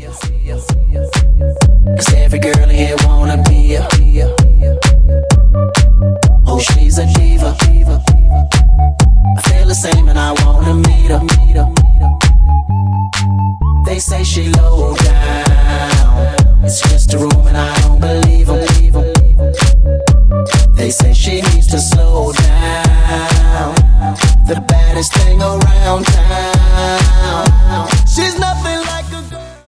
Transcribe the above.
Cause every girl in here wanna be ya. Oh, she's a diva. I feel the same and I wanna meet her. They say she low down, it's just a room and I don't believe them. They say she needs to slow down, the baddest thing around town.